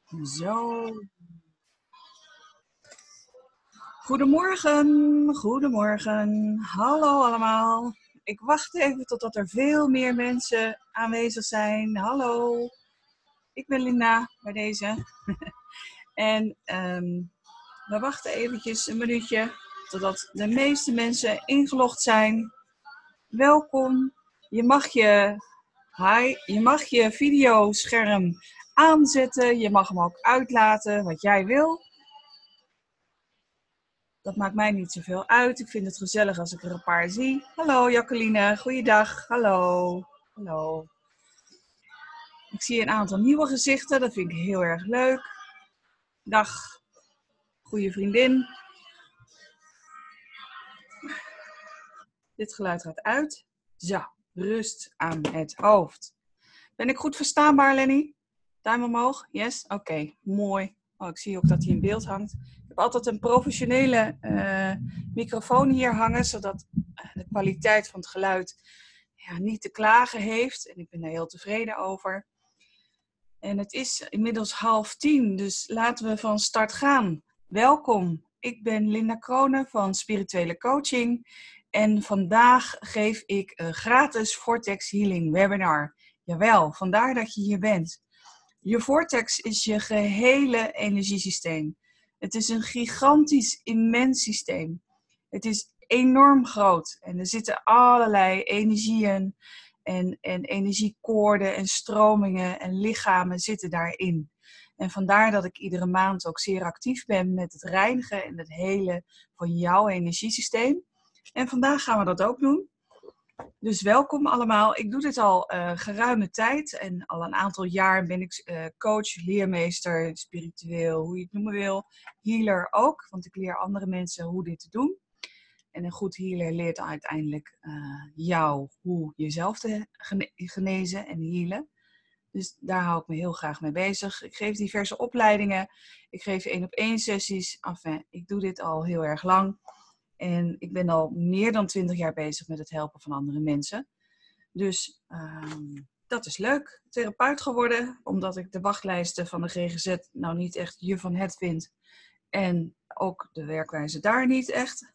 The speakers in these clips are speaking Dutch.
Zo. Goedemorgen, goedemorgen. Hallo allemaal. Ik wacht even totdat er veel meer mensen aanwezig zijn. Hallo, ik ben Linda bij deze. En we wachten eventjes een minuutje totdat de meeste mensen ingelogd zijn. Welkom. Je mag je videoscherm aanzetten. Je mag hem ook uitlaten wat jij wil. Dat maakt mij niet zoveel uit. Ik vind het gezellig als ik er een paar zie. Hallo Jacqueline, goeiedag. Hallo. Hallo. Ik zie een aantal nieuwe gezichten. Dat vind ik heel erg leuk. Dag, goede vriendin. Dit geluid gaat uit. Zo, rust aan het hoofd. Ben ik goed verstaanbaar, Lenny? Duim omhoog? Yes? Oké, mooi. Oh, ik zie ook dat hij in beeld hangt. Ik heb altijd een professionele microfoon hier hangen, zodat de kwaliteit van het geluid niet te klagen heeft. En ik ben daar heel tevreden over. En het is inmiddels 9:30, dus laten we van start gaan. Welkom, ik ben Linda Kronen van Spirituele Coaching. En vandaag geef ik een gratis Vortex Healing webinar. Jawel, vandaar dat je hier bent. Je vortex is je gehele energiesysteem. Het is een gigantisch, immens systeem. Het is enorm groot en er zitten allerlei energieën en energiekoorden en stromingen en lichamen zitten daarin. En vandaar dat ik iedere maand ook zeer actief ben met het reinigen en het helen van jouw energiesysteem. En vandaag gaan we dat ook doen. Dus welkom allemaal. Ik doe dit al geruime tijd en al een aantal jaar ben ik coach, leermeester, spiritueel, hoe je het noemen wil. Healer ook, want ik leer andere mensen hoe dit te doen. En een goed healer leert uiteindelijk jou hoe jezelf te genezen en healen. Dus daar hou ik me heel graag mee bezig. Ik geef diverse opleidingen. Ik geef 1-op-1 sessies. Enfin, ik doe dit al heel erg lang. En ik ben al meer dan 20 jaar bezig met het helpen van andere mensen. Dus dat is leuk. Therapeut geworden, omdat ik de wachtlijsten van de GGZ nou niet echt je van het vind. En ook de werkwijze daar niet echt.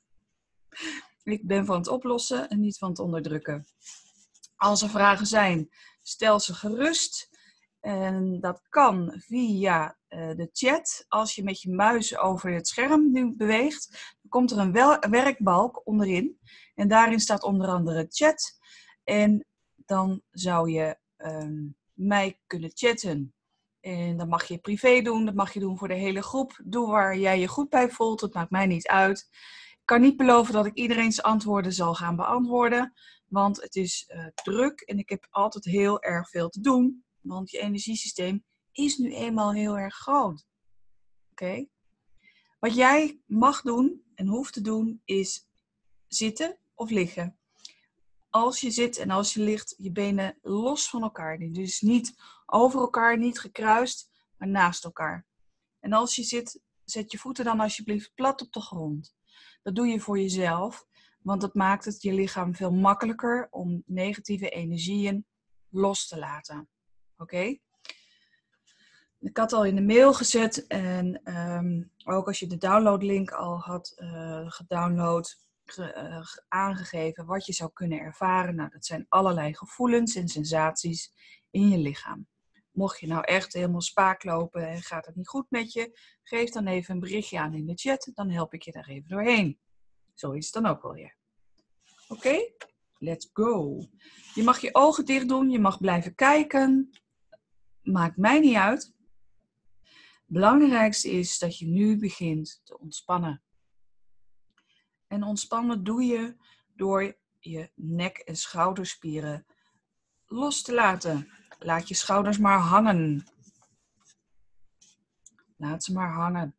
Ik ben van het oplossen en niet van het onderdrukken. Als er vragen zijn, stel ze gerust. En dat kan via de chat. Als je met je muis over het scherm nu beweegt, dan komt er een werkbalk onderin. En daarin staat onder andere chat. En dan zou je mij kunnen chatten. En dan mag je privé doen, dat mag je doen voor de hele groep. Doe waar jij je goed bij voelt, dat maakt mij niet uit. Ik kan niet beloven dat ik iedereen's antwoorden zal gaan beantwoorden. Want het is druk en ik heb altijd heel erg veel te doen. Want je energiesysteem is nu eenmaal heel erg groot. Oké? Wat jij mag doen en hoeft te doen is zitten of liggen. Als je zit en als je ligt, je benen los van elkaar. Dus niet over elkaar, niet gekruist, maar naast elkaar. En als je zit, zet je voeten dan alsjeblieft plat op de grond. Dat doe je voor jezelf, want dat maakt het je lichaam veel makkelijker om negatieve energieën los te laten. Oké? Ik had al in de mail gezet en ook als je de downloadlink al had gedownload, aangegeven wat je zou kunnen ervaren. Nou, dat zijn allerlei gevoelens en sensaties in je lichaam. Mocht je nou echt helemaal spaak lopen en gaat het niet goed met je, geef dan even een berichtje aan in de chat, dan help ik je daar even doorheen. Zo is het dan ook wel weer. Oké? Let's go. Je mag je ogen dicht doen, je mag blijven kijken. Maakt mij niet uit. Het belangrijkste is dat je nu begint te ontspannen. En ontspannen doe je door je nek- en schouderspieren los te laten. Laat je schouders maar hangen. Laat ze maar hangen.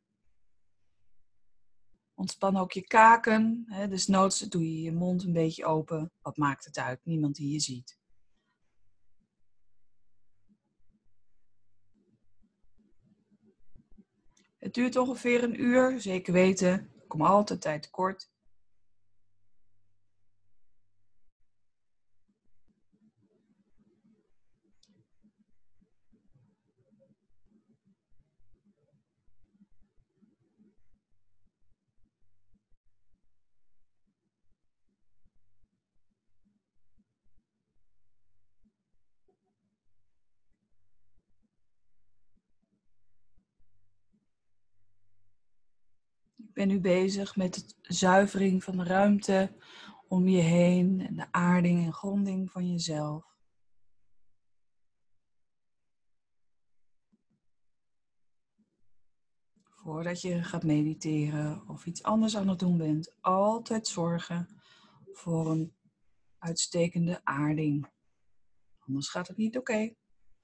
Ontspan ook je kaken. Dus noods doe je je mond een beetje open. Wat maakt het uit? Niemand die je ziet. Het duurt ongeveer een uur. Zeker weten. Ik kom altijd tijd tekort. Ik ben nu bezig met de zuivering van de ruimte om je heen en de aarding en gronding van jezelf. Voordat je gaat mediteren of iets anders aan het doen bent, altijd zorgen voor een uitstekende aarding. Anders gaat het niet oké.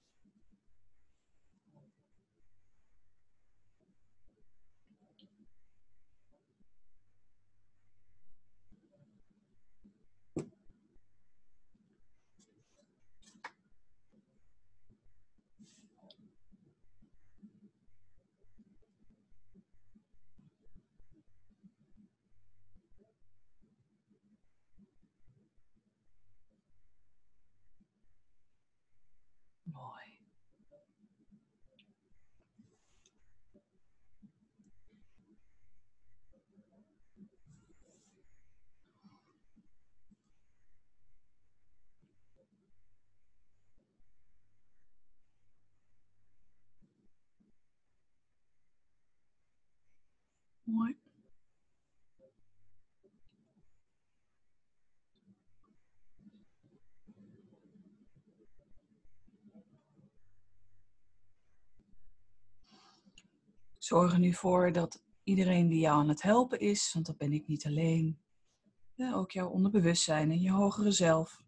Mooi. Mooi. Zorg er nu voor dat iedereen die jou aan het helpen is, want dat ben ik niet alleen, ook jouw onderbewustzijn en je hogere zelf,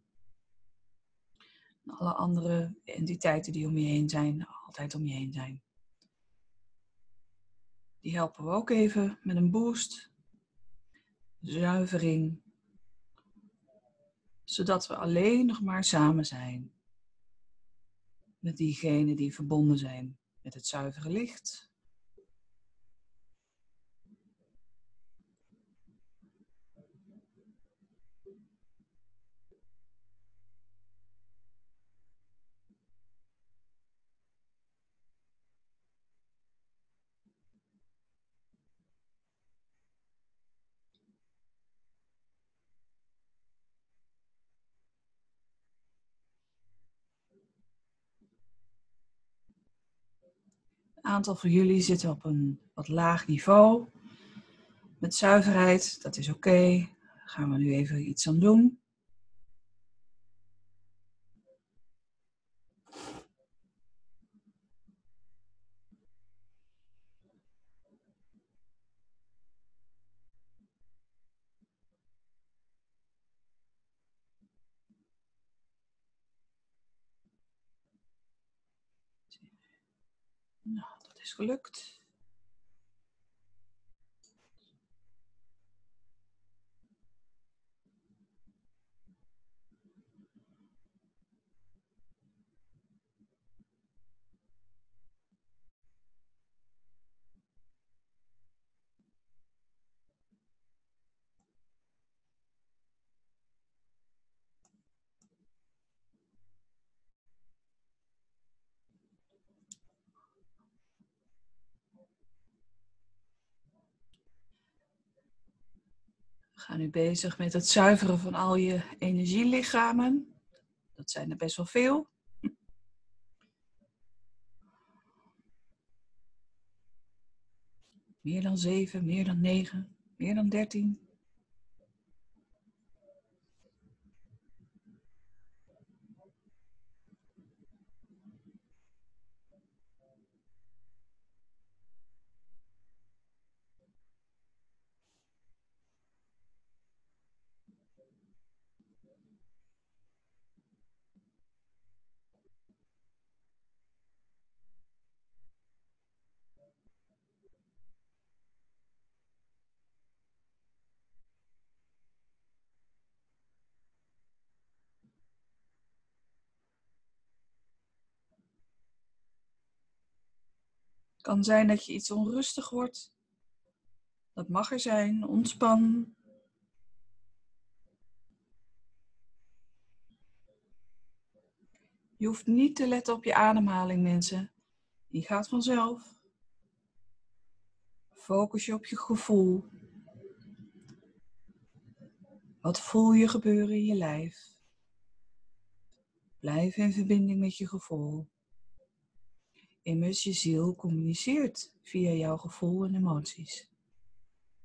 en alle andere entiteiten die om je heen zijn, altijd om je heen zijn. Die helpen we ook even met een boost, zuivering, zodat we alleen nog maar samen zijn met diegenen die verbonden zijn met het zuivere licht. Een aantal van jullie zitten op een wat laag niveau met zuiverheid, dat is oké. Daar gaan we nu even iets aan doen. Nou, dat is gelukt. We gaan nu bezig met het zuiveren van al je energielichamen. Dat zijn er best wel veel. Meer dan 7, meer dan 9, meer dan 13. Het kan zijn dat je iets onrustig wordt. Dat mag er zijn. Ontspan. Je hoeft niet te letten op je ademhaling, mensen. Die gaat vanzelf. Focus je op je gevoel. Wat voel je gebeuren in je lijf? Blijf in verbinding met je gevoel. Immers, je ziel communiceert via jouw gevoel en emoties.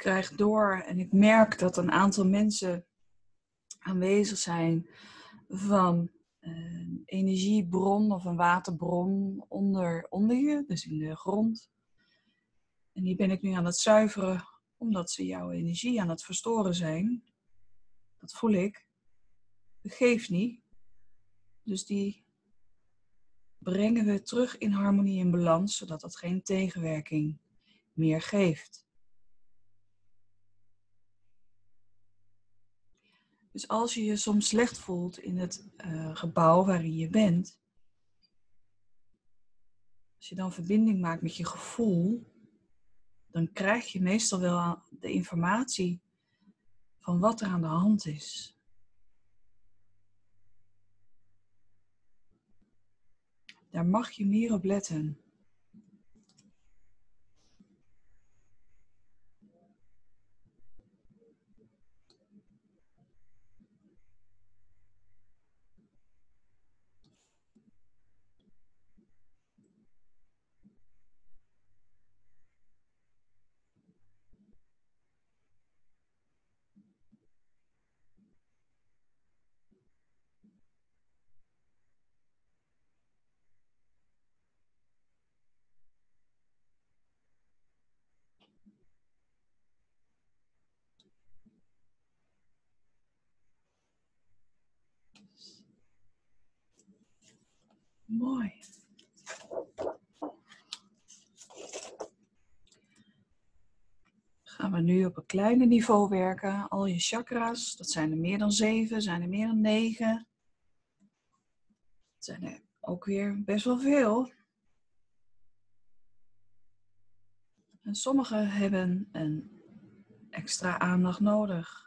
krijg door en ik merk dat een aantal mensen aanwezig zijn van een energiebron of een waterbron onder je, dus in de grond. En die ben ik nu aan het zuiveren, omdat ze jouw energie aan het verstoren zijn. Dat voel ik. Dat geeft niet. Dus die brengen we terug in harmonie en balans, zodat dat geen tegenwerking meer geeft. Dus als je je soms slecht voelt in het gebouw waarin je bent, als je dan verbinding maakt met je gevoel, dan krijg je meestal wel de informatie van wat er aan de hand is. Daar mag je meer op letten. Mooi. Gaan we nu op een kleiner niveau werken. Al je chakra's, dat zijn er meer dan 7, zijn er meer dan 9. Dat zijn er ook weer best wel veel. En sommige hebben een extra aandacht nodig.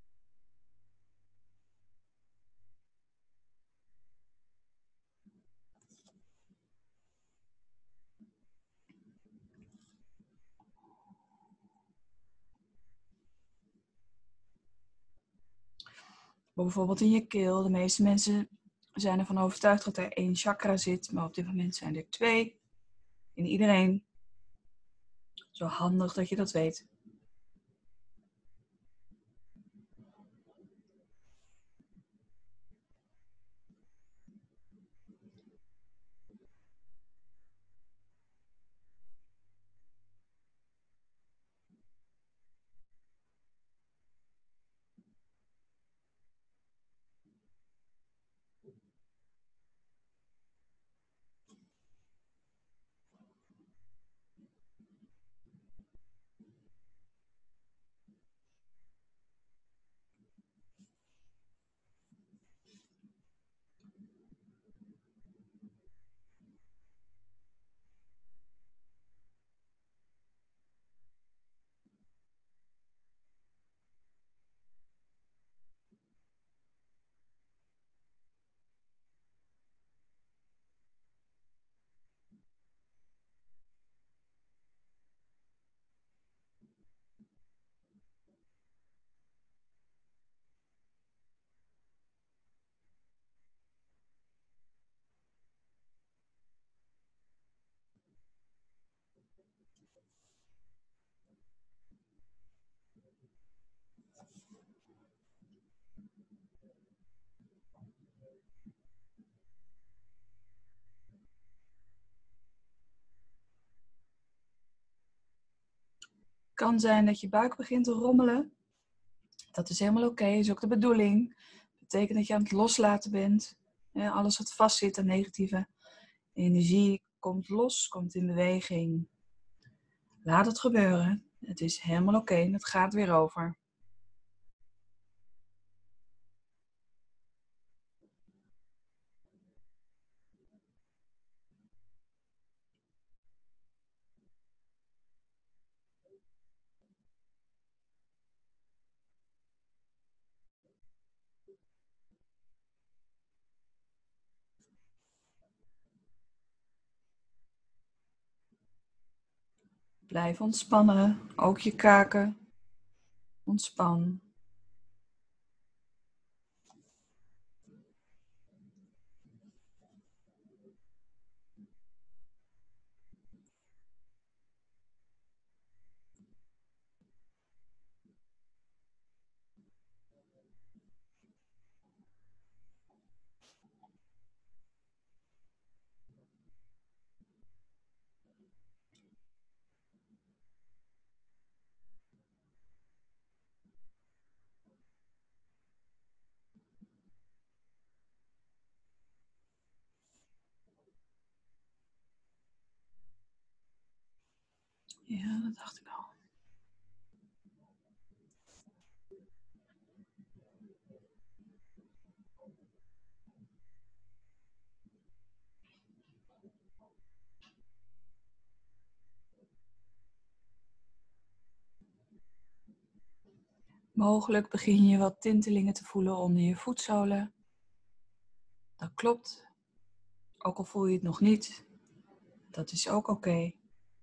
Bijvoorbeeld in je keel. De meeste mensen zijn ervan overtuigd dat er 1 chakra zit, maar op dit moment zijn er 2 in iedereen. Zo handig dat je dat weet. Het kan zijn dat je buik begint te rommelen. Dat is helemaal oké, is ook de bedoeling. Dat betekent dat je aan het loslaten bent. Alles wat vastzit aan negatieve energie komt los, komt in beweging. Laat het gebeuren. Het is helemaal oké en het gaat weer over. Blijf ontspannen, ook je kaken. Ontspan. Ja, dat dacht ik al. Mogelijk begin je wat tintelingen te voelen onder je voetzolen. Dat klopt. Ook al voel je het nog niet, dat is ook oké.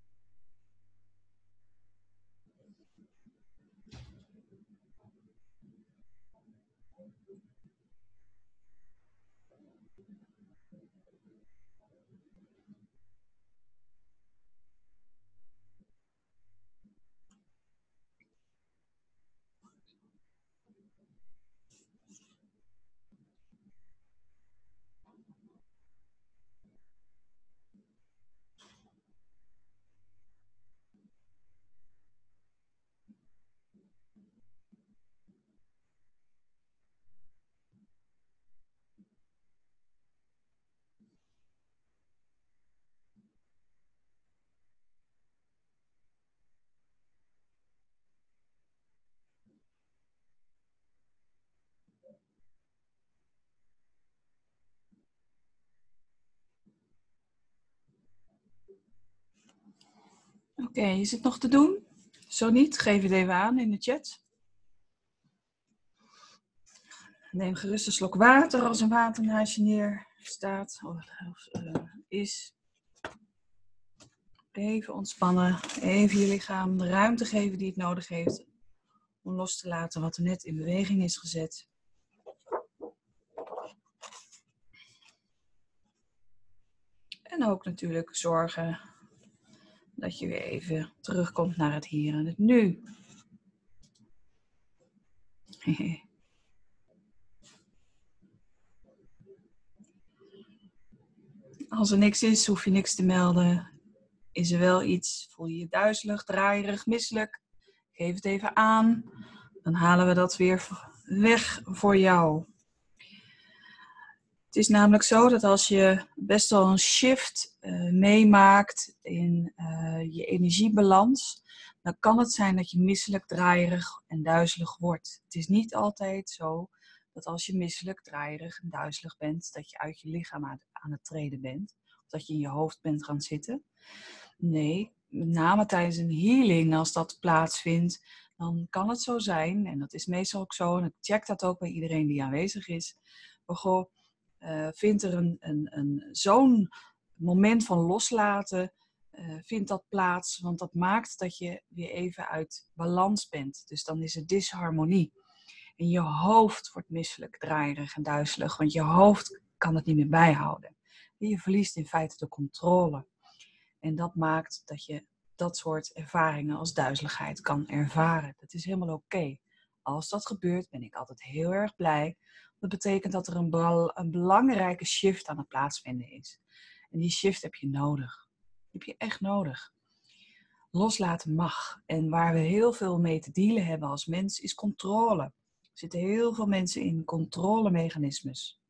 Oké, is het nog te doen? Zo niet, geef het even aan in de chat. Neem gerust een slok water als een water naast je neer staat of is. Even ontspannen, even je lichaam de ruimte geven die het nodig heeft om los te laten wat er net in beweging is gezet. En ook natuurlijk zorgen dat je weer even terugkomt naar het hier en het nu. Als er niks is, hoef je niks te melden. Is er wel iets? Voel je je duizelig, draaierig, misselijk? Geef het even aan. Dan halen we dat weer weg voor jou. Het is namelijk zo dat als je best wel een shift meemaakt in je energiebalans, dan kan het zijn dat je misselijk, draaierig en duizelig wordt. Het is niet altijd zo dat als je misselijk, draaierig en duizelig bent, dat je uit je lichaam aan het treden bent. Of dat je in je hoofd bent gaan zitten. Nee, met name tijdens een healing, als dat plaatsvindt, dan kan het zo zijn, en dat is meestal ook zo, en ik check dat ook bij iedereen die aanwezig is. Goh, vindt er zo'n moment van loslaten, vindt dat plaats, want dat maakt dat je weer even uit balans bent. Dus dan is er disharmonie. En je hoofd wordt misselijk, draaierig en duizelig, want je hoofd kan het niet meer bijhouden. En je verliest in feite de controle. En dat maakt dat je dat soort ervaringen als duizeligheid kan ervaren. Dat is helemaal oké. Als dat gebeurt, ben ik altijd heel erg blij. Dat betekent dat er een belangrijke shift aan het plaatsvinden is. En die shift heb je nodig. Die heb je echt nodig. Loslaten mag. En waar we heel veel mee te dealen hebben als mens, is controle. Er zitten heel veel mensen in controlemechanismes.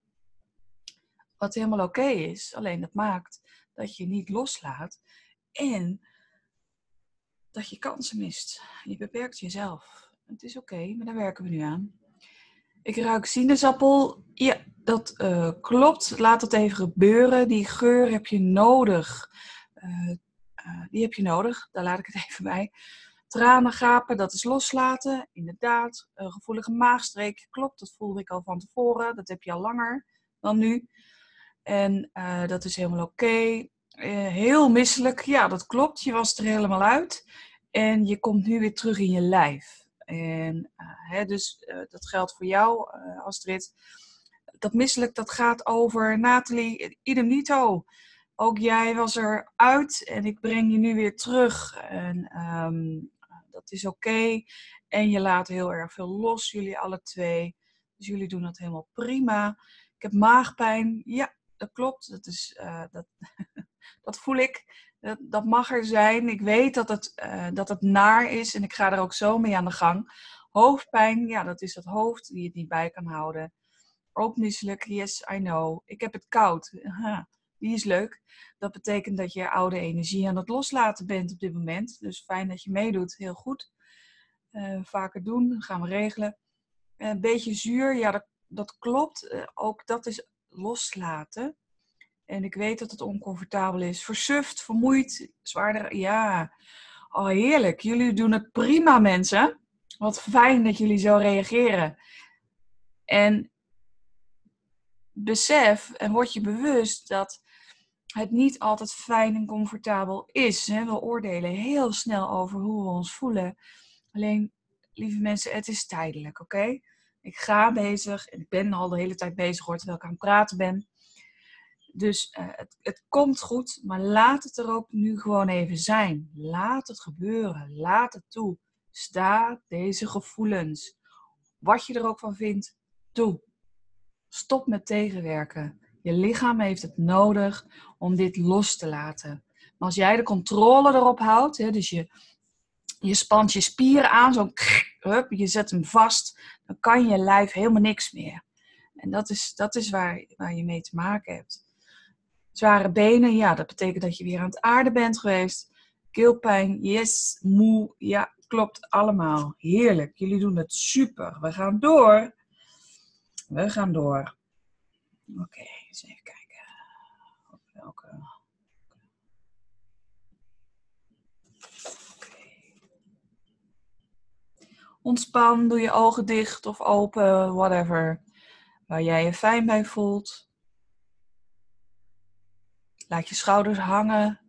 Wat helemaal oké is, alleen dat maakt dat je niet loslaat en dat je kansen mist. Je beperkt jezelf. Het is oké, maar daar werken we nu aan. Ik ruik sinaasappel. Ja, dat klopt. Laat het even gebeuren. Die geur heb je nodig. Die heb je nodig. Daar laat ik het even bij. Tranen gapen, dat is loslaten. Inderdaad. Gevoelige maagstreek. Klopt, dat voelde ik al van tevoren. Dat heb je al langer dan nu. En dat is helemaal oké. Heel misselijk. Ja, dat klopt. Je was er helemaal uit. En je komt nu weer terug in je lijf. En dus dat geldt voor jou, Astrid. Dat misselijk, dat gaat over Nathalie, idem dito. Ook jij was er uit en ik breng je nu weer terug. En dat is oké. En je laat heel erg veel los, jullie alle twee. Dus jullie doen dat helemaal prima. Ik heb maagpijn. Ja, dat klopt. Dat voel ik. Dat mag er zijn. Ik weet dat het naar is en ik ga er ook zo mee aan de gang. Hoofdpijn, ja, dat is dat hoofd die het niet bij kan houden. Ook misselijk, yes, I know. Ik heb het koud. Aha. Die is leuk. Dat betekent dat je oude energie aan het loslaten bent op dit moment. Dus fijn dat je meedoet. Heel goed. Vaker doen. Dat gaan we regelen. Een beetje zuur. Ja, dat klopt. Ook dat is loslaten. En ik weet dat het oncomfortabel is. Versuft, vermoeid, zwaarder. Ja, oh heerlijk. Jullie doen het prima, mensen. Wat fijn dat jullie zo reageren. En besef en word je bewust dat het niet altijd fijn en comfortabel is. We oordelen heel snel over hoe we ons voelen. Alleen, lieve mensen, het is tijdelijk, oké? Ik ga bezig en ik ben al de hele tijd bezig, hoor, terwijl ik aan het praten ben. Dus het komt goed, maar laat het er ook nu gewoon even zijn. Laat het gebeuren, laat het toe. Sta deze gevoelens. Wat je er ook van vindt, doe. Stop met tegenwerken. Je lichaam heeft het nodig om dit los te laten. Maar als jij de controle erop houdt, dus je spant je spieren aan, zo, je zet hem vast, dan kan je lijf helemaal niks meer. En dat is waar je mee te maken hebt. Zware benen, ja, dat betekent dat je weer aan het aarden bent geweest. Keelpijn, yes, moe, ja, klopt allemaal. Heerlijk, jullie doen het super. We gaan door. We gaan door. Oké, eens even kijken. Op welke... Ontspan, doe je ogen dicht of open, whatever. Waar jij je fijn bij voelt. Laat je schouders hangen.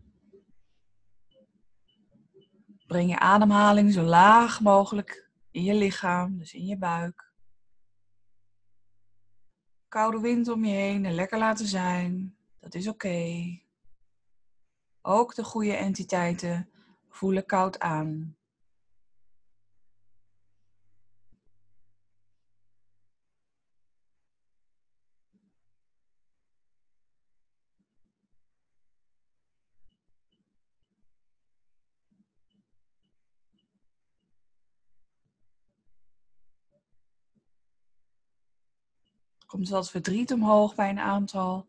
Breng je ademhaling zo laag mogelijk in je lichaam, dus in je buik. Koude wind om je heen en lekker laten zijn. Dat is oké. Ook de goede entiteiten voelen koud aan. Er komt zelfs verdriet omhoog bij een aantal.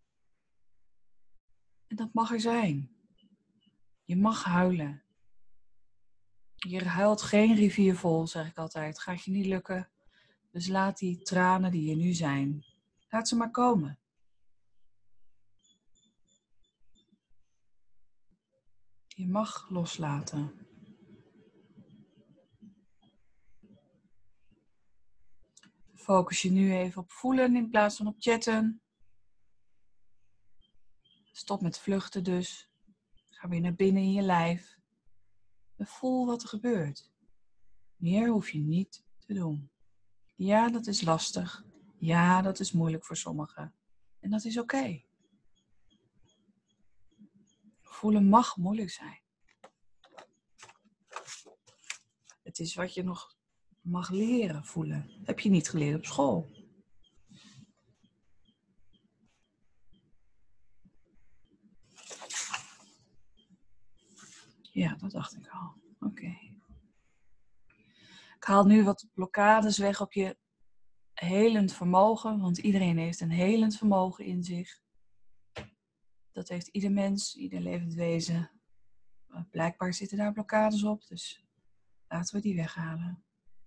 En dat mag er zijn. Je mag huilen. Je huilt geen rivier vol, zeg ik altijd. Gaat je niet lukken. Dus laat die tranen die er nu zijn, laat ze maar komen. Je mag loslaten. Focus je nu even op voelen in plaats van op chatten. Stop met vluchten dus. Ga weer naar binnen in je lijf. En voel wat er gebeurt. Meer hoef je niet te doen. Ja, dat is lastig. Ja, dat is moeilijk voor sommigen. En dat is oké. Voelen mag moeilijk zijn. Het is wat je nog mag leren voelen. Heb je niet geleerd op school. Ja, dat dacht ik al. Oké. Ik haal nu wat blokkades weg op je helend vermogen. Want iedereen heeft een helend vermogen in zich. Dat heeft ieder mens, ieder levend wezen. Blijkbaar zitten daar blokkades op. Dus laten we die weghalen.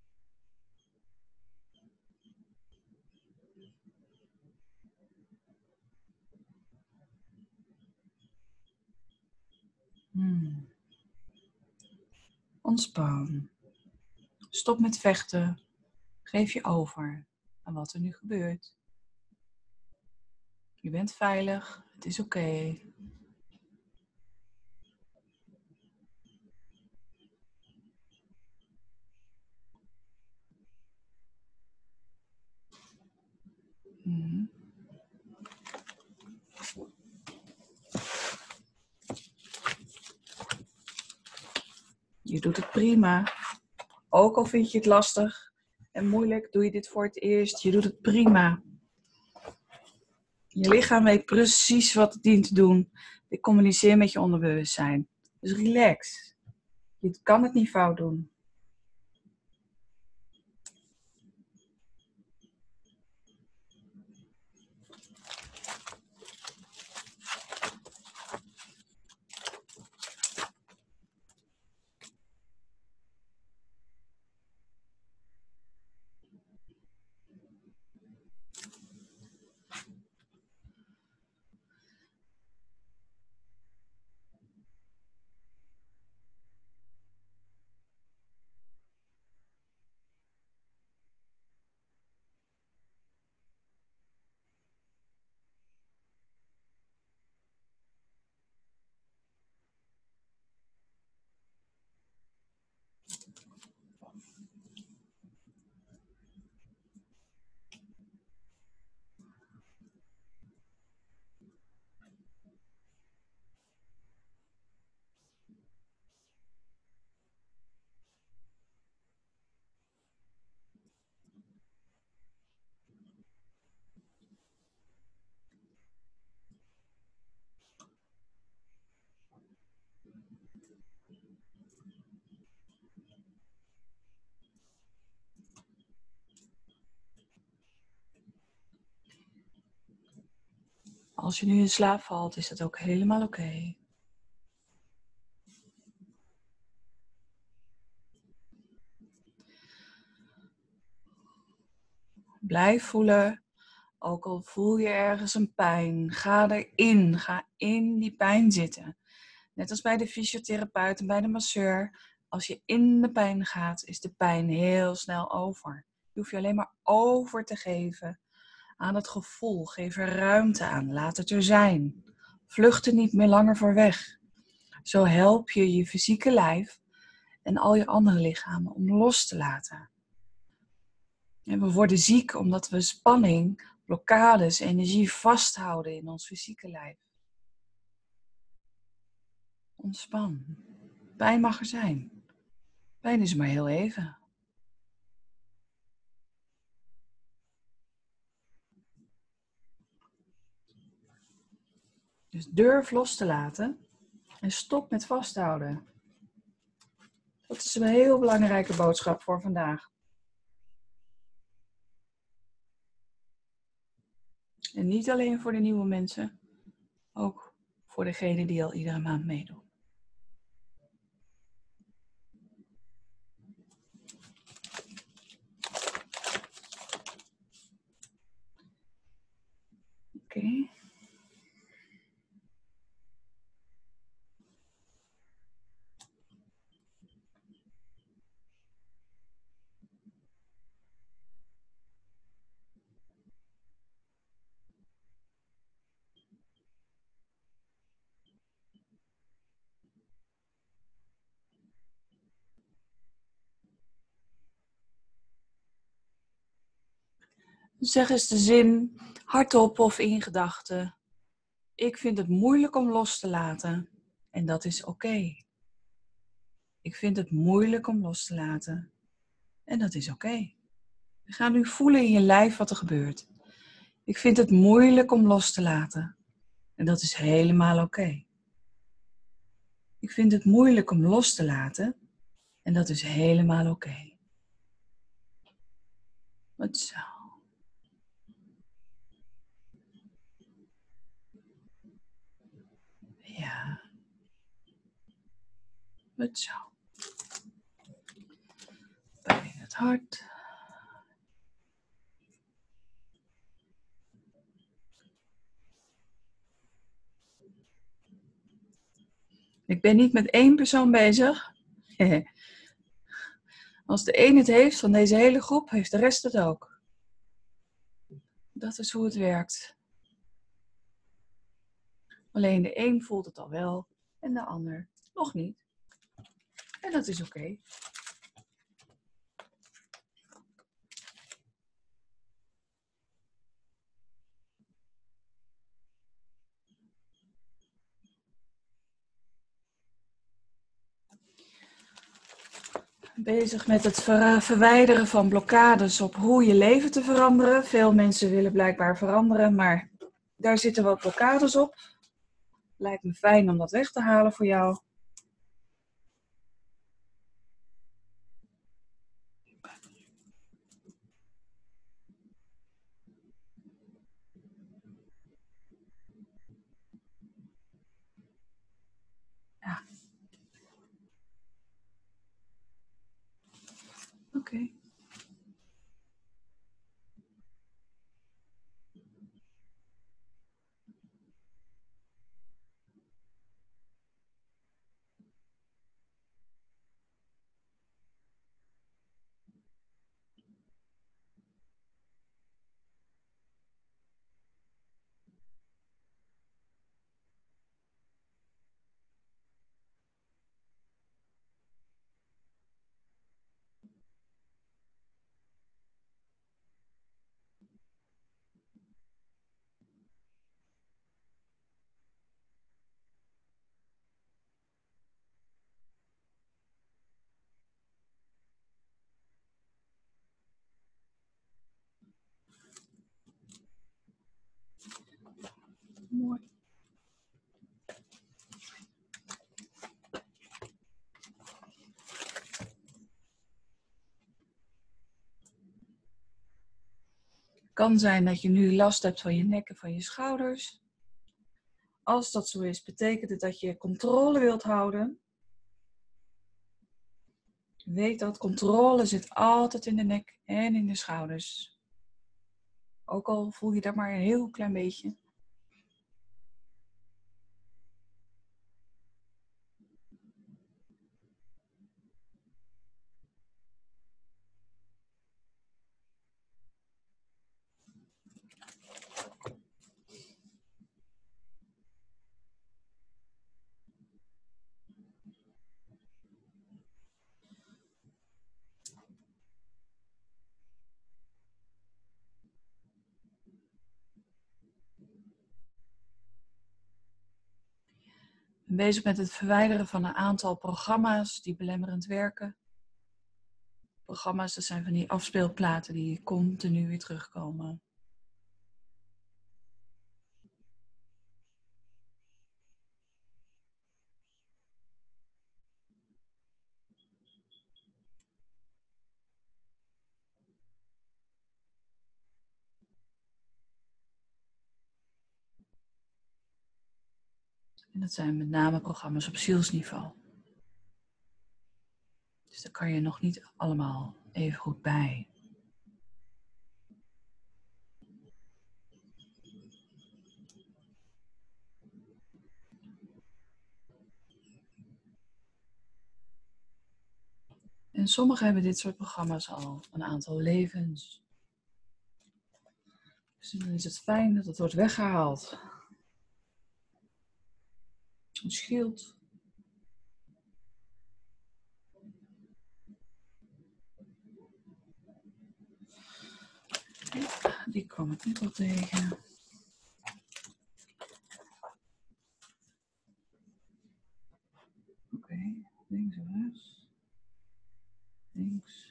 Ontspan. Stop met vechten. Geef je over aan wat er nu gebeurt. Je bent veilig. Het is oké. Je doet het prima. Ook al vind je het lastig en moeilijk, doe je dit voor het eerst. Je doet het prima. Je lichaam weet precies wat het dient te doen. Ik communiceer met je onderbewustzijn. Dus relax. Je kan het niet fout doen. Als je nu in slaap valt, is dat ook helemaal oké. Blijf voelen, ook al voel je ergens een pijn. Ga erin, ga in die pijn zitten. Net als bij de fysiotherapeut en bij de masseur. Als je in de pijn gaat, is de pijn heel snel over. Je hoeft je alleen maar over te geven aan het gevoel. Geef er ruimte aan, laat het er zijn. Vlucht er niet meer langer voor weg. Zo help je je fysieke lijf en al je andere lichamen om los te laten. En we worden ziek omdat we spanning, blokkades, energie vasthouden in ons fysieke lijf. Ontspan. Pijn mag er zijn. Pijn is maar heel even. Dus durf los te laten en stop met vasthouden. Dat is een heel belangrijke boodschap voor vandaag. En niet alleen voor de nieuwe mensen, ook voor degenen die al iedere maand meedoen. Oké. Zeg eens de zin, hardop of in gedachten. Ik vind het moeilijk om los te laten en dat is oké. Ik vind het moeilijk om los te laten en dat is oké. We gaan nu voelen in je lijf wat er gebeurt. Ik vind het moeilijk om los te laten en dat is helemaal oké. Ik vind het moeilijk om los te laten en dat is helemaal oké. Goed zo. Ja. Goed zo. Pijn in het hart. Ik ben niet met één persoon bezig. Als de een het heeft van deze hele groep, heeft de rest het ook. Dat is hoe het werkt. Alleen de een voelt het al wel en de ander nog niet. En dat is oké. Bezig met het verwijderen van blokkades op hoe je leven te veranderen. Veel mensen willen blijkbaar veranderen, maar daar zitten wat blokkades op. Lijkt me fijn om dat weg te halen voor jou. Ja. Oké. Mooi. Het kan zijn dat je nu last hebt van je nek en van je schouders. Als dat zo is, betekent het dat je controle wilt houden. Weet dat controle zit altijd in de nek en in de schouders. Ook al voel je dat maar een heel klein beetje. Ik ben bezig met het verwijderen van een aantal programma's die belemmerend werken. Programma's, dat zijn van die afspeelplaten die continu weer terugkomen. En dat zijn met name programma's op zielsniveau. Dus daar kan je nog niet allemaal even goed bij. En sommigen hebben dit soort programma's al een aantal levens. Dus dan is het fijn dat het wordt weggehaald. Een schild. Die kwam ik net al tegen. Oké, links en rechts. Links.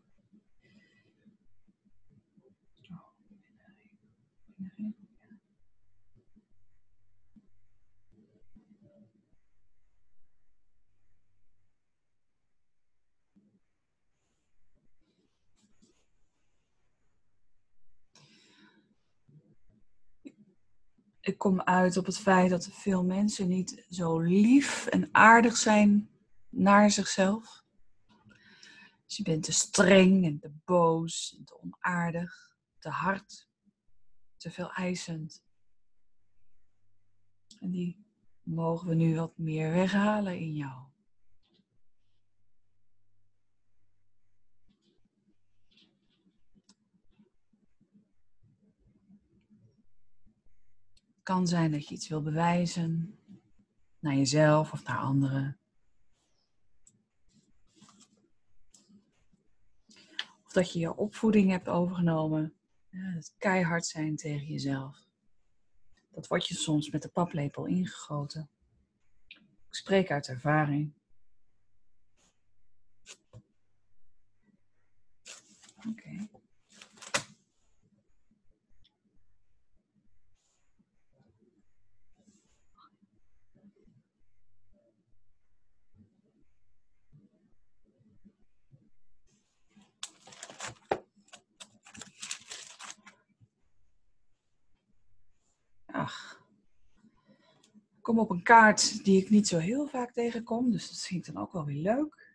Ik kom uit op het feit dat veel mensen niet zo lief en aardig zijn naar zichzelf. Dus je bent te streng en te boos en te onaardig, te hard, te veel eisend. En die mogen we nu wat meer weghalen in jou. Het kan zijn dat je iets wil bewijzen naar jezelf of naar anderen. Of dat je je opvoeding hebt overgenomen. Het keihard zijn tegen jezelf. Dat wordt je soms met de paplepel ingegoten. Ik spreek uit ervaring. Oké. Ach. Ik kom op een kaart die ik niet zo heel vaak tegenkom, dus dat vind ik dan ook wel weer leuk.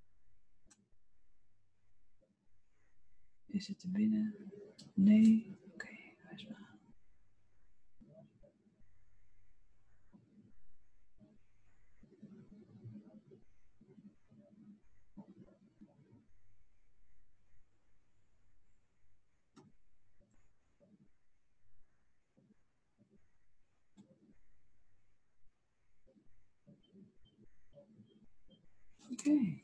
Is het er binnen? Nee. Oké, wijs maar. Oké.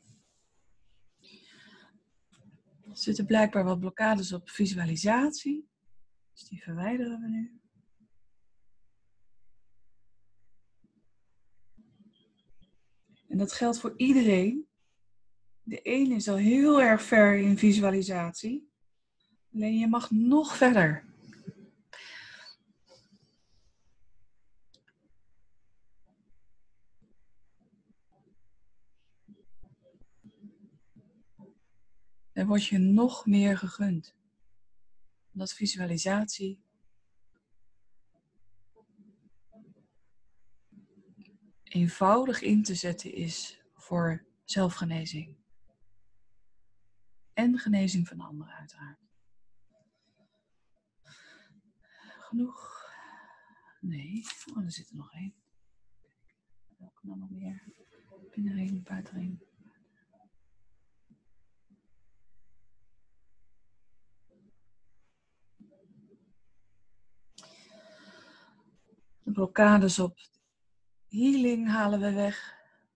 Er zitten blijkbaar wat blokkades op visualisatie. Dus die verwijderen we nu. En dat geldt voor iedereen. De een is al heel erg ver in visualisatie. Alleen je mag nog verder. Er wordt je nog meer gegund. Omdat visualisatie eenvoudig in te zetten is voor zelfgenezing. En genezing van anderen uiteraard. Genoeg? Nee. Oh, er zit er nog één. Welke dan nog meer? Binnenring, buitenring. De blokkades op healing halen we weg.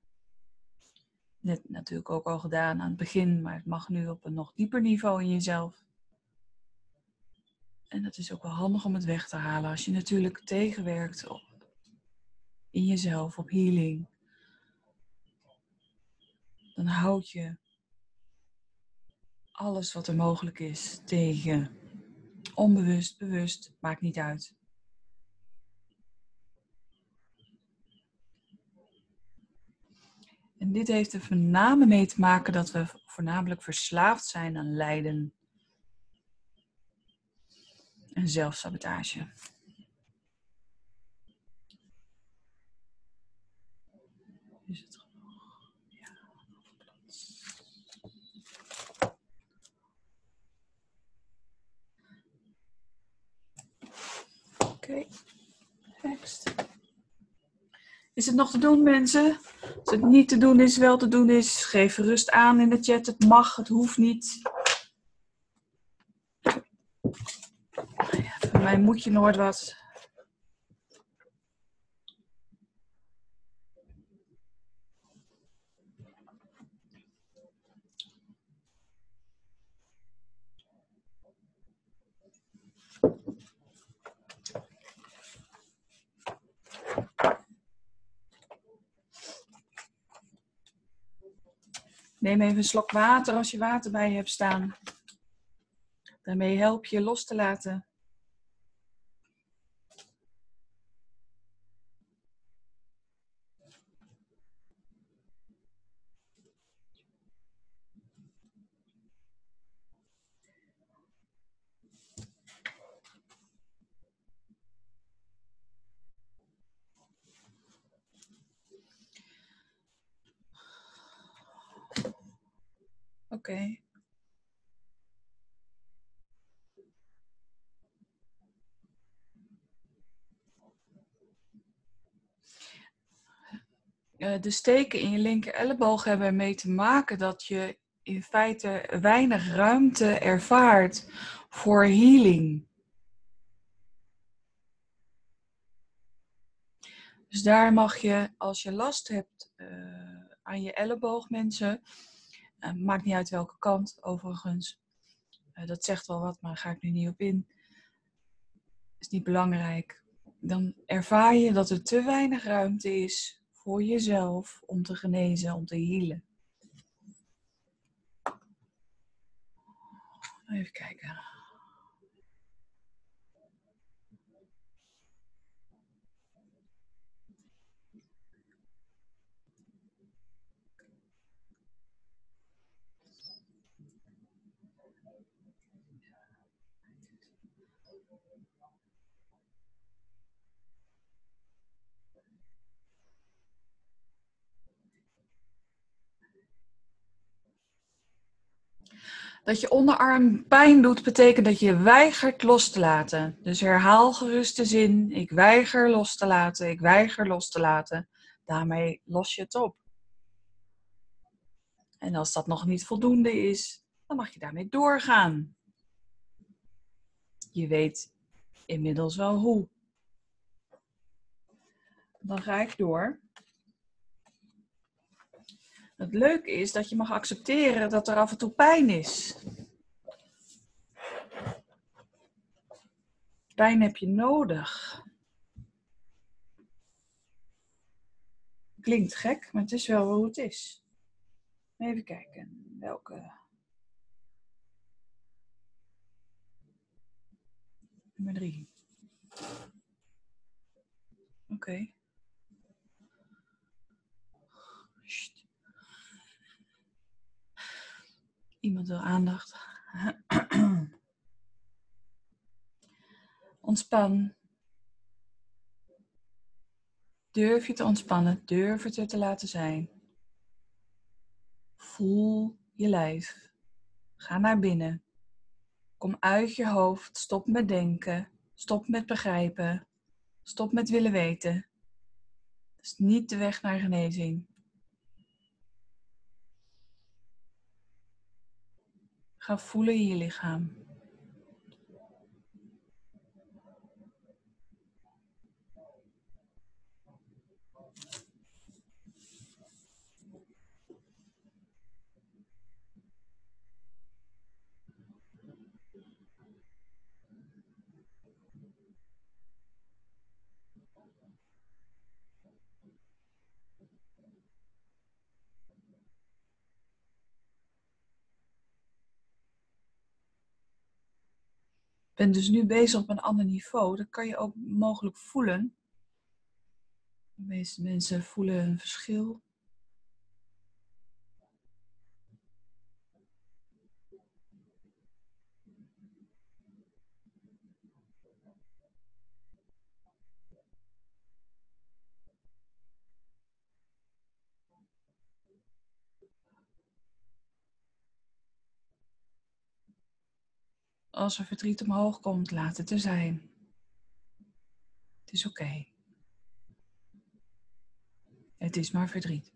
Net natuurlijk ook al gedaan aan het begin, maar het mag nu op een nog dieper niveau in jezelf. En dat is ook wel handig om het weg te halen. Als je natuurlijk tegenwerkt in jezelf, op healing, dan houd je alles wat er mogelijk is tegen. Onbewust, bewust, maakt niet uit. En dit heeft er met name mee te maken dat we voornamelijk verslaafd zijn aan lijden en zelfsabotage. Is het genoeg? Ja, Oké, next. Is het nog te doen, mensen? Als het niet te doen is, wel te doen is, geef rust aan in de chat. Het mag, het hoeft niet. Ja, van mij moet je nooit wat. Neem even een slok water als je water bij je hebt staan. Daarmee help je los te laten. Oké. De steken in je linker elleboog hebben ermee te maken dat je in feite weinig ruimte ervaart voor healing. Dus daar mag je, als je last hebt aan je elleboog, mensen, maakt niet uit welke kant overigens, dat zegt wel wat, maar daar ga ik nu niet op in. Is niet belangrijk. Dan ervaar je dat er te weinig ruimte is voor jezelf om te genezen, om te healen. Even kijken. Dat je onderarm pijn doet, betekent dat je weigert los te laten. Dus herhaal gerust de zin, ik weiger los te laten, ik weiger los te laten. Daarmee los je het op. En als dat nog niet voldoende is, dan mag je daarmee doorgaan. Je weet inmiddels wel hoe. Dan ga ik door. Het leuke is dat je mag accepteren dat er af en toe pijn is. Pijn heb je nodig. Klinkt gek, maar het is wel hoe het is. Even kijken, welke... Nummer 3. Oké. Iemand wil aandacht. Ontspan. Durf je te ontspannen, durf het er te laten zijn. Voel je lijf. Ga naar binnen. Kom uit je hoofd, stop met denken, stop met begrijpen, stop met willen weten. Dat is niet de weg naar genezing. Ga voelen in je lichaam. Ik ben dus nu bezig op een ander niveau. Dat kan je ook mogelijk voelen. De meeste mensen voelen een verschil. Als er verdriet omhoog komt, laat het er zijn. Het is oké. Het is maar verdriet.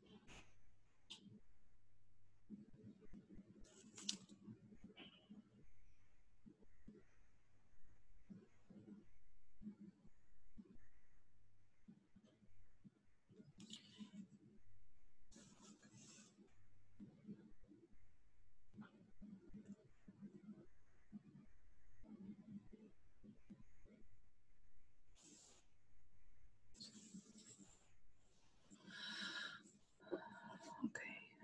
Oké.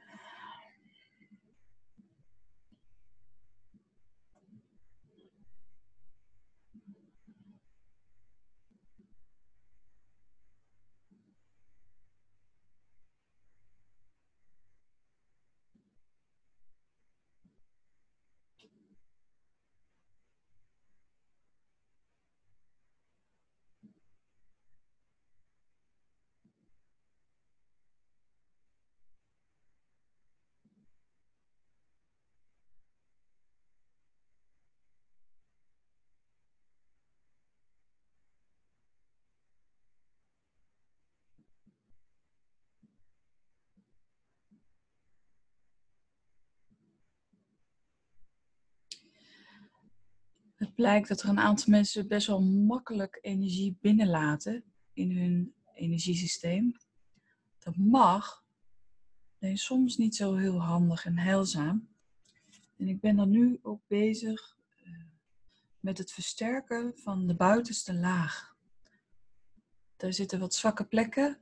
Het blijkt dat er een aantal mensen best wel makkelijk energie binnenlaten in hun energiesysteem. Dat mag, alleen soms niet zo heel handig en heilzaam. En ik ben dan nu ook bezig met het versterken van de buitenste laag. Daar zitten wat zwakke plekken.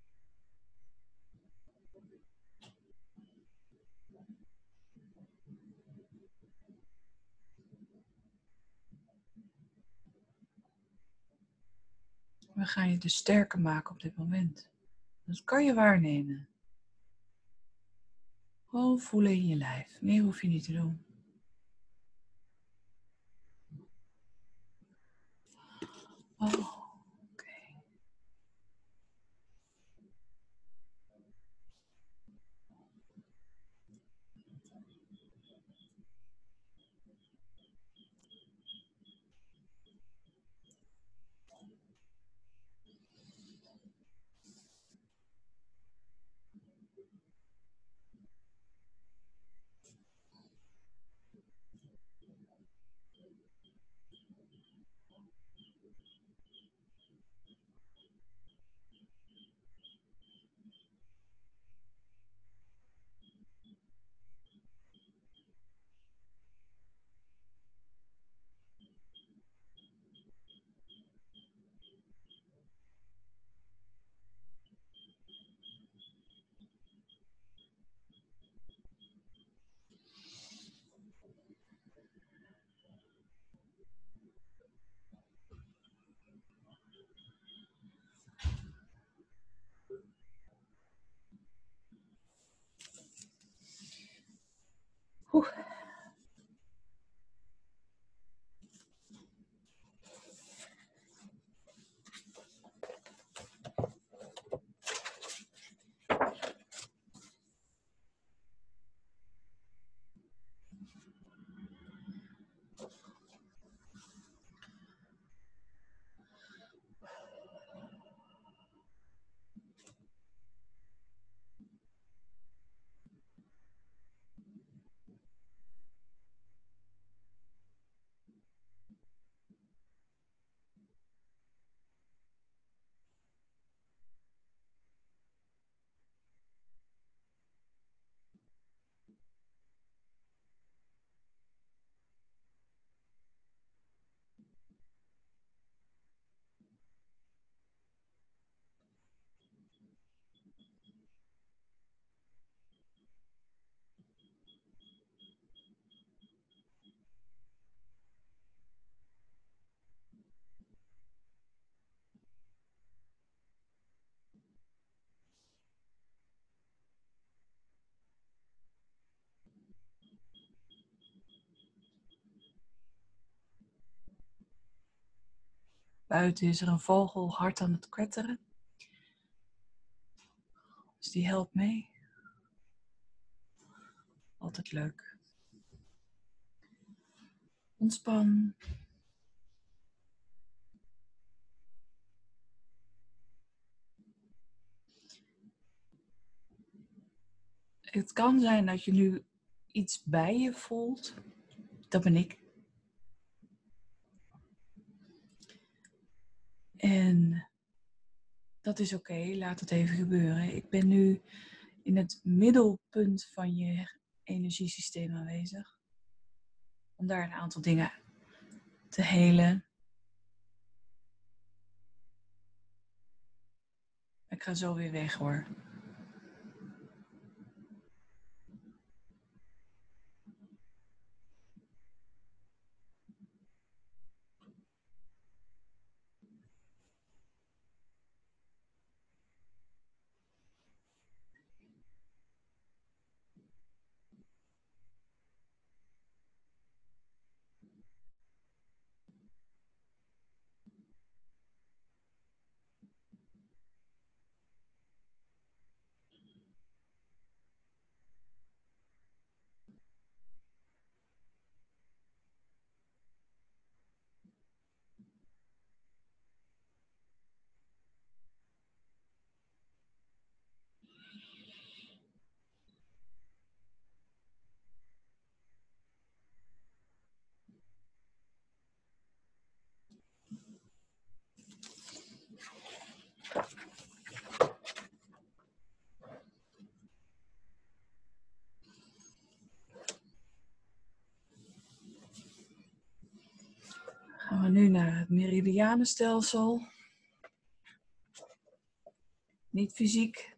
We gaan je dus sterker maken op dit moment. Dat kan je waarnemen. Gewoon voelen in je lijf. Meer hoef je niet te doen. Oh, oké. Oeh. Buiten is er een vogel hard aan het kwetteren. Dus die helpt mee. Altijd leuk. Ontspan. Het kan zijn dat je nu iets bij je voelt. Dat ben ik. En dat is oké, laat het even gebeuren. Ik ben nu in het middelpunt van je energiesysteem aanwezig. Om daar een aantal dingen te helen. Ik ga zo weer weg hoor. Gaan we nu naar het meridianenstelsel. Niet fysiek.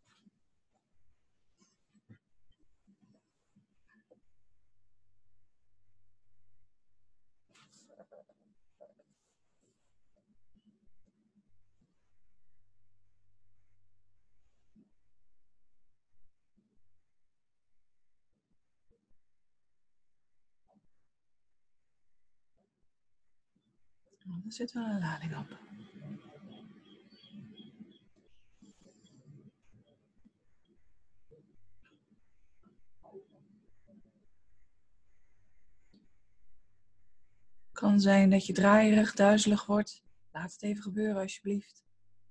Oh, er zit wel een lading op. Kan zijn dat je draaierig, duizelig wordt. Laat het even gebeuren alsjeblieft.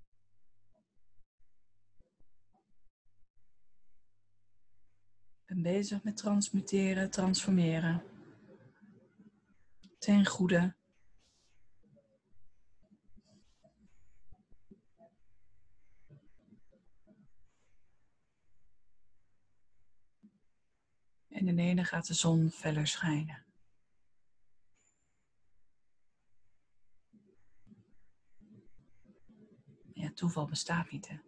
Ik ben bezig met transmuteren, transformeren. Ten goede. En in de ene gaat de zon feller schijnen. Ja, toeval bestaat niet, hè.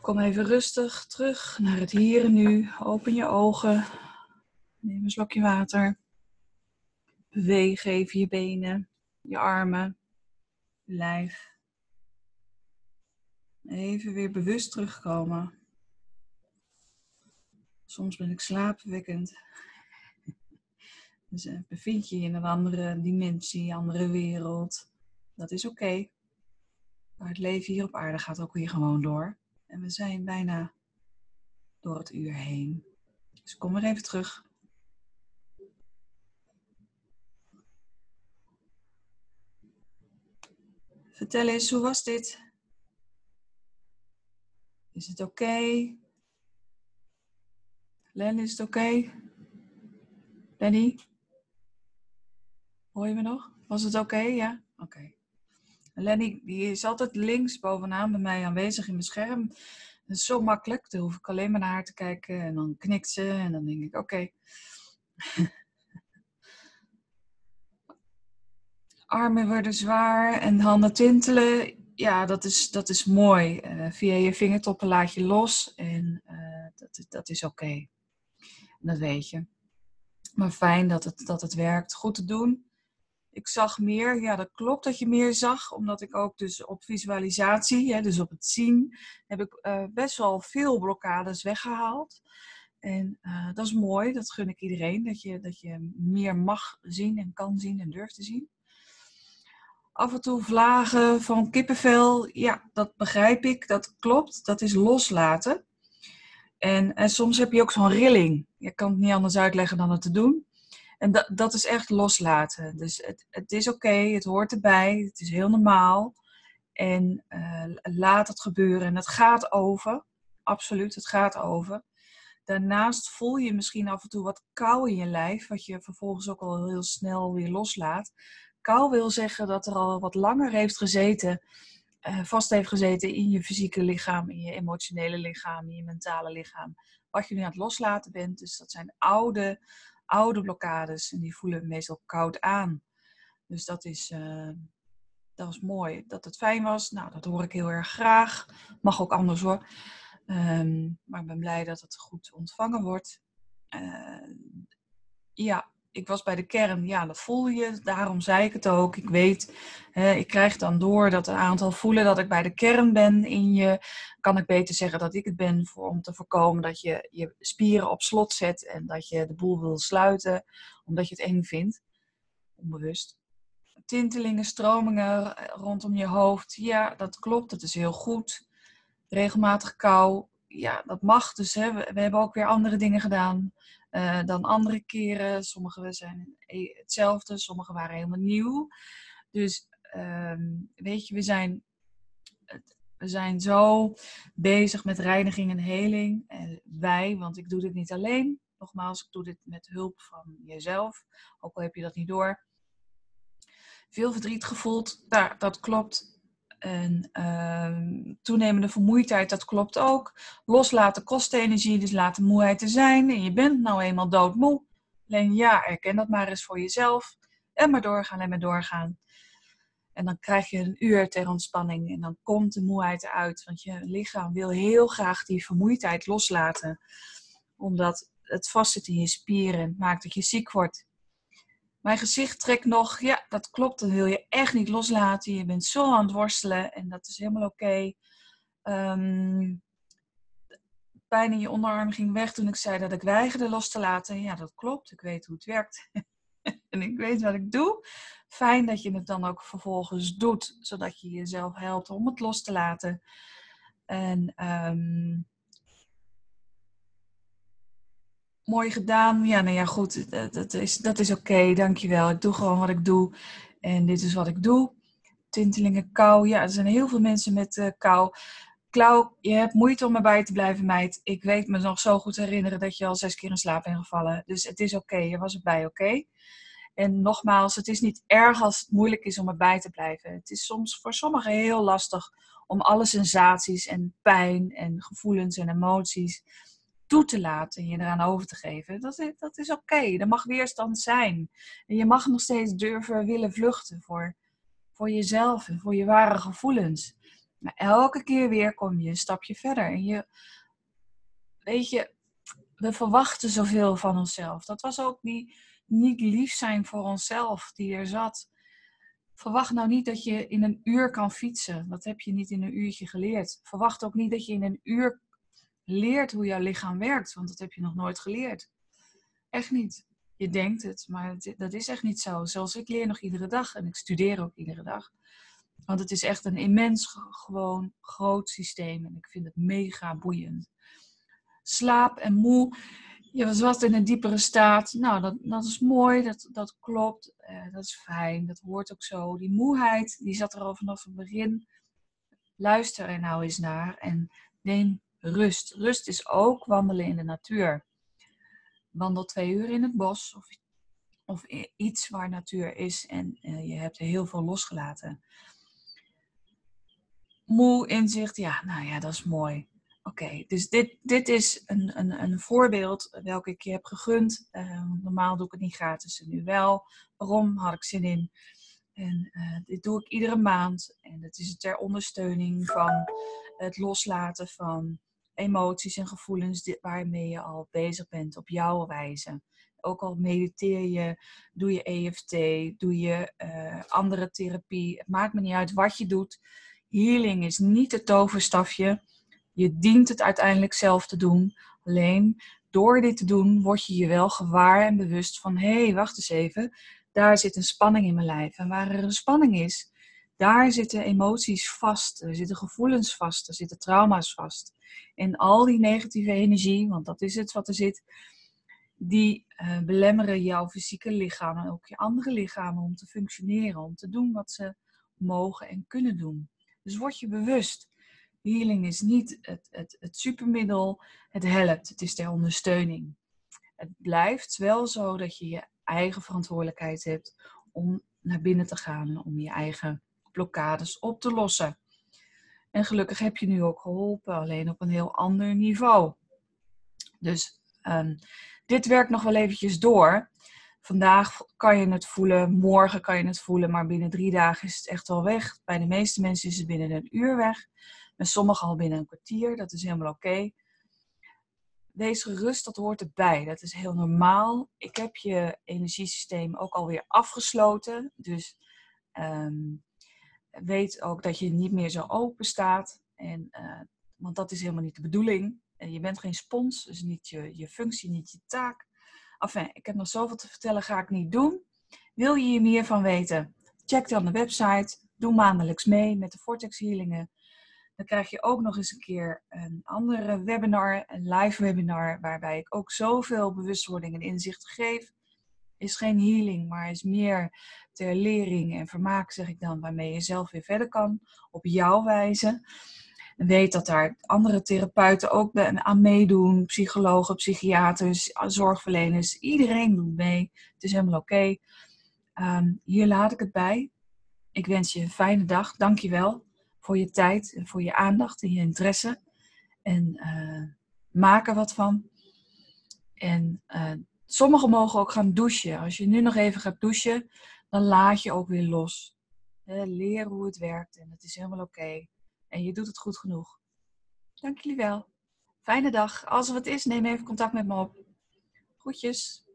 Kom even rustig terug naar het hier en nu. Open je ogen. Neem een slokje water. Beweeg even je benen, je armen, je lijf. Even weer bewust terugkomen. Soms ben ik slaapwekkend. Dus bevind je in een andere dimensie, andere wereld. Dat is oké. Maar het leven hier op aarde gaat ook weer gewoon door. En we zijn bijna door het uur heen. Dus kom weer even terug. Vertel eens, hoe was dit? Is het oké? Lenny, is het oké? Lenny? Hoor je me nog? Was het oké? Ja? Oké. Lenny die is altijd links bovenaan bij mij aanwezig in mijn scherm. Dat is zo makkelijk. Dan hoef ik alleen maar naar haar te kijken. En dan knikt ze. En dan denk ik, oké. Armen worden zwaar en handen tintelen. Ja, dat is mooi. Via je vingertoppen laat je los. En dat is oké. Dat weet je. Maar fijn dat het werkt. Goed te doen. Ik zag meer, ja dat klopt dat je meer zag, omdat ik ook dus op visualisatie, dus op het zien, heb ik best wel veel blokkades weggehaald. En dat is mooi, dat gun ik iedereen, dat je meer mag zien en kan zien en durft te zien. Af en toe vlagen van kippenvel, ja dat begrijp ik, dat klopt, dat is loslaten. En soms heb je ook zo'n rilling, je kan het niet anders uitleggen dan het te doen. En dat is echt loslaten. Dus het is oké, het hoort erbij, het is heel normaal. En laat het gebeuren. En het gaat over. Absoluut, het gaat over. Daarnaast voel je misschien af en toe wat kou in je lijf, wat je vervolgens ook al heel snel weer loslaat. Kou wil zeggen dat er al wat langer heeft gezeten, vast heeft gezeten in je fysieke lichaam, in je emotionele lichaam, in je mentale lichaam. Wat je nu aan het loslaten bent. Dus dat zijn oude blokkades en die voelen meestal koud aan. Dus dat is mooi. Dat het fijn was, nou dat hoor ik heel erg graag. Mag ook anders hoor. Maar ik ben blij dat het goed ontvangen wordt. Ja, ik was bij de kern. Ja, dat voel je. Daarom zei ik het ook. Ik weet, ik krijg dan door dat een aantal voelen dat ik bij de kern ben in je. Kan ik beter zeggen dat ik het ben om te voorkomen dat je je spieren op slot zet en dat je de boel wil sluiten omdat je het eng vindt. Onbewust. Tintelingen, stromingen rondom je hoofd. Ja, dat klopt. Dat is heel goed. Regelmatig kou. Ja, dat mag. Dus we hebben ook weer andere dingen gedaan dan andere keren. Sommige zijn hetzelfde. Sommige waren helemaal nieuw. Dus weet je, we zijn zo bezig met reiniging en heling. Wij, want ik doe dit niet alleen. Nogmaals, ik doe dit met hulp van jezelf. Ook al heb je dat niet door. Veel verdriet gevoeld, dat klopt. En toenemende vermoeidheid, dat klopt ook. Loslaten kost energie, dus laat de moeheid er zijn. En je bent nou eenmaal doodmoe. Alleen ja, erken dat maar eens voor jezelf. En maar doorgaan en maar doorgaan. En dan krijg je een uur ter ontspanning. En dan komt de moeheid eruit. Want je lichaam wil heel graag die vermoeidheid loslaten. Omdat het vastzit in je spieren. Het maakt dat je ziek wordt. Mijn gezicht trekt nog. Ja, dat klopt. Dat wil je echt niet loslaten. Je bent zo aan het worstelen. En dat is helemaal oké. Pijn in je onderarm ging weg toen ik zei dat ik weigerde los te laten. Ja, dat klopt. Ik weet hoe het werkt. En ik weet wat ik doe. Fijn dat je het dan ook vervolgens doet. Zodat je jezelf helpt om het los te laten. En mooi gedaan. Ja, nou ja, goed. Dat is oké. Dankjewel. Ik doe gewoon wat ik doe. En dit is wat ik doe. Tintelingen, kou. Ja, er zijn heel veel mensen met kou. Klauw, je hebt moeite om erbij te blijven, meid. Ik weet me nog zo goed herinneren dat je al 6 keer in slaap bent gevallen. Dus het is oké. Je was erbij, oké? En nogmaals, het is niet erg als het moeilijk is om erbij te blijven. Het is soms voor sommigen heel lastig om alle sensaties en pijn en gevoelens en emoties toe te laten en je eraan over te geven. Dat is oké. Er mag weerstand zijn. En je mag nog steeds durven willen vluchten voor jezelf en voor je ware gevoelens. Maar elke keer weer kom je een stapje verder. En weet je, we verwachten zoveel van onszelf. Dat was ook niet lief zijn voor onszelf die er zat. Verwacht nou niet dat je in een uur kan fietsen. Dat heb je niet in een uurtje geleerd. Verwacht ook niet dat je in een uur leert hoe jouw lichaam werkt. Want dat heb je nog nooit geleerd. Echt niet. Je denkt het, maar dat is echt niet zo. Zelfs ik leer nog iedere dag en ik studeer ook iedere dag. Want het is echt een immens gewoon groot systeem. En ik vind het mega boeiend. Slaap en moe. Je was wat in een diepere staat. Nou, dat is mooi. Dat klopt. Dat is fijn. Dat hoort ook zo. Die moeheid, die zat er al vanaf het begin. Luister er nou eens naar. En neem rust. Rust is ook wandelen in de natuur. Wandel 2 uur in het bos. Of iets waar natuur is. En je hebt er heel veel losgelaten. Moe, inzicht. Ja, nou ja, dat is mooi. Oké, dus dit is een voorbeeld welke ik je heb gegund. Normaal doe ik het niet gratis en nu wel. Waarom? Had ik zin in. En dit doe ik iedere maand. En het is ter ondersteuning van het loslaten van emoties en gevoelens waarmee je al bezig bent op jouw wijze. Ook al mediteer je, doe je EFT, doe je andere therapie. Het maakt me niet uit wat je doet. Healing is niet het toverstafje. Je dient het uiteindelijk zelf te doen. Alleen door dit te doen word je je wel gewaar en bewust van... hé, wacht eens even, daar zit een spanning in mijn lijf. En waar er een spanning is, daar zitten emoties vast. Er zitten gevoelens vast, er zitten trauma's vast. En al die negatieve energie, want dat is het wat er zit... die belemmeren jouw fysieke lichaam en ook je andere lichamen om te functioneren. Om te doen wat ze mogen en kunnen doen. Dus word je bewust... Healing is niet het supermiddel, het helpt, het is ter ondersteuning. Het blijft wel zo dat je je eigen verantwoordelijkheid hebt om naar binnen te gaan, om je eigen blokkades op te lossen. En gelukkig heb je nu ook geholpen, alleen op een heel ander niveau. Dus dit werkt nog wel eventjes door. Vandaag kan je het voelen, morgen kan je het voelen, maar binnen 3 dagen is het echt wel weg. Bij de meeste mensen is het binnen een uur weg. En sommigen al binnen een kwartier, dat is helemaal oké. Wees gerust, dat hoort erbij. Dat is heel normaal. Ik heb je energiesysteem ook alweer afgesloten. Dus weet ook dat je niet meer zo open staat. Want dat is helemaal niet de bedoeling. Je bent geen spons, dus niet je functie, niet je taak. Enfin, ik heb nog zoveel te vertellen, ga ik niet doen. Wil je hier meer van weten? Check dan de website. Doe maandelijks mee met de Vortex Healingen. Dan krijg je ook nog eens een keer een andere webinar, een live webinar, waarbij ik ook zoveel bewustwording en inzicht geef. Is geen healing, maar is meer ter lering en vermaak, zeg ik dan, waarmee je zelf weer verder kan op jouw wijze. En weet dat daar andere therapeuten ook aan meedoen, psychologen, psychiaters, zorgverleners, iedereen doet mee. Het is helemaal oké. Hier laat ik het bij. Ik wens je een fijne dag. Dank je wel voor je tijd en voor je aandacht en je interesse. En maak er wat van. En sommigen mogen ook gaan douchen. Als je nu nog even gaat douchen, dan laat je ook weer los. Leer hoe het werkt en het is helemaal oké. En je doet het goed genoeg. Dank jullie wel. Fijne dag. Als er wat is, neem even contact met me op. Groetjes.